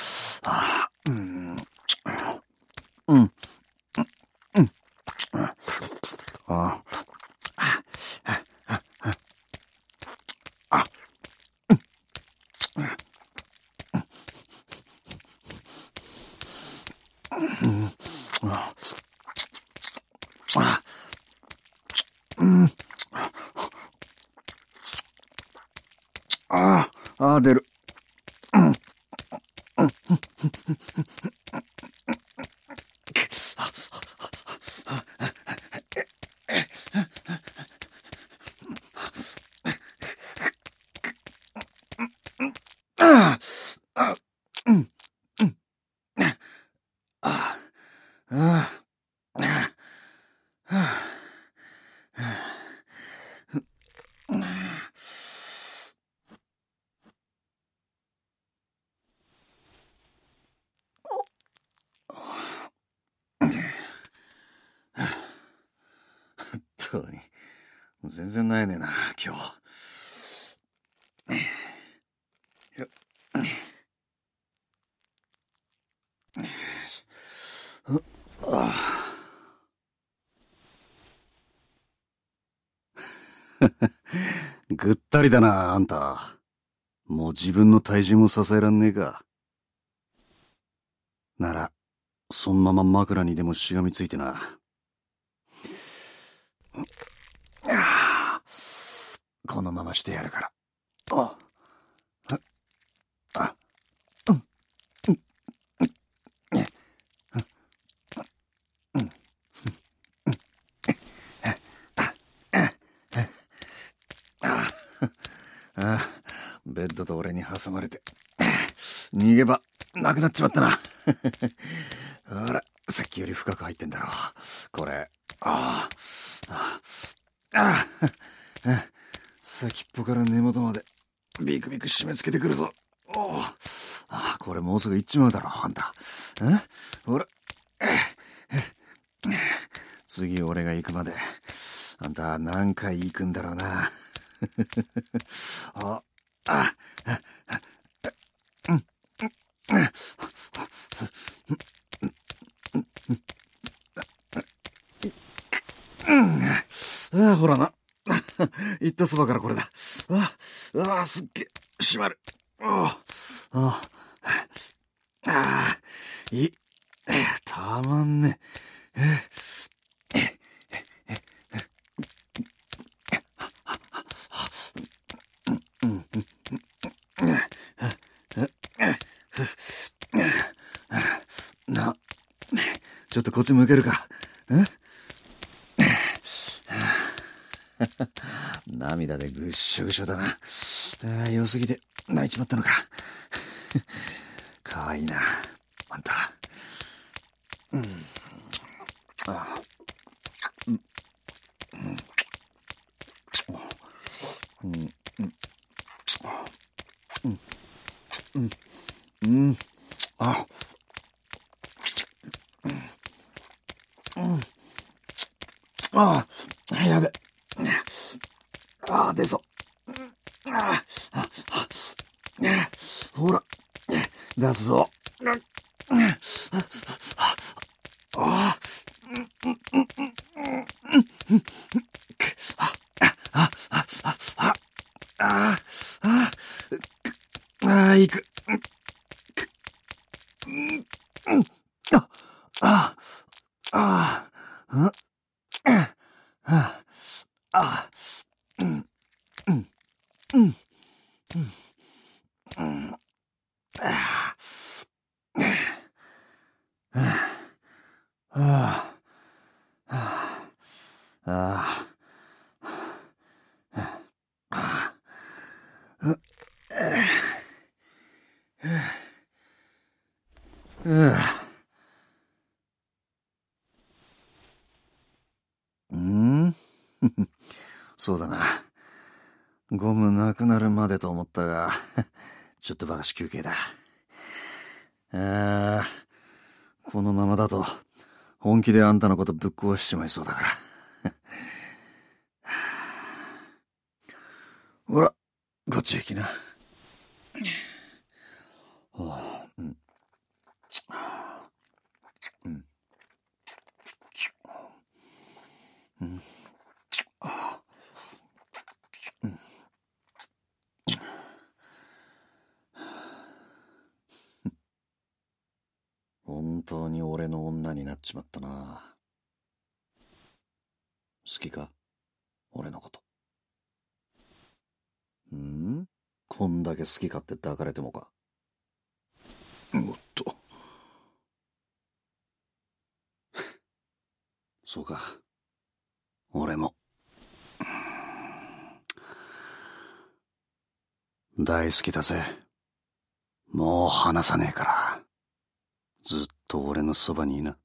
出る。 全然ないねえな、今日。ぐったりだな、あんた。もう自分の体重も支えらんねえか。なら、そんまま枕にでもしがみついてな。このまましてやるから。あ、あ、うん、うん、うん、ベッドと俺に挟まれて、逃げ場なくなっちまったな。ほら、さっきより深く入ってんだろ。これ、先っぽから根元までビクビク締め付けてくるぞ。これもうすぐ行っちまうだろ、あんた。ほら、次俺が行くまで、あんた何回行くんだろうな。ほらな。行ったそばからこれだ。すっげえ、閉まる。いい。たまんねえ。ちょっとこっち向けるか。涙でぐっしょぐしょだな。良すぎて泣いちまったのか。かわいいな、あんた。やべ。出そう。ほら、出すぞ。行く。そうだな。ゴムなくなるまでと思ったが、ちょっとばかし休憩だ。このままだと、本気であんたのことぶっ壊しちまいそうだから。ほら、こっちへ来な。本当に俺の女になっちまったな。好きか？俺のこと。こんだけ好き勝手抱かれてもか。おっと。そうか。俺も。大好きだぜ。もう離さねえから。ずっと俺のそばにいな。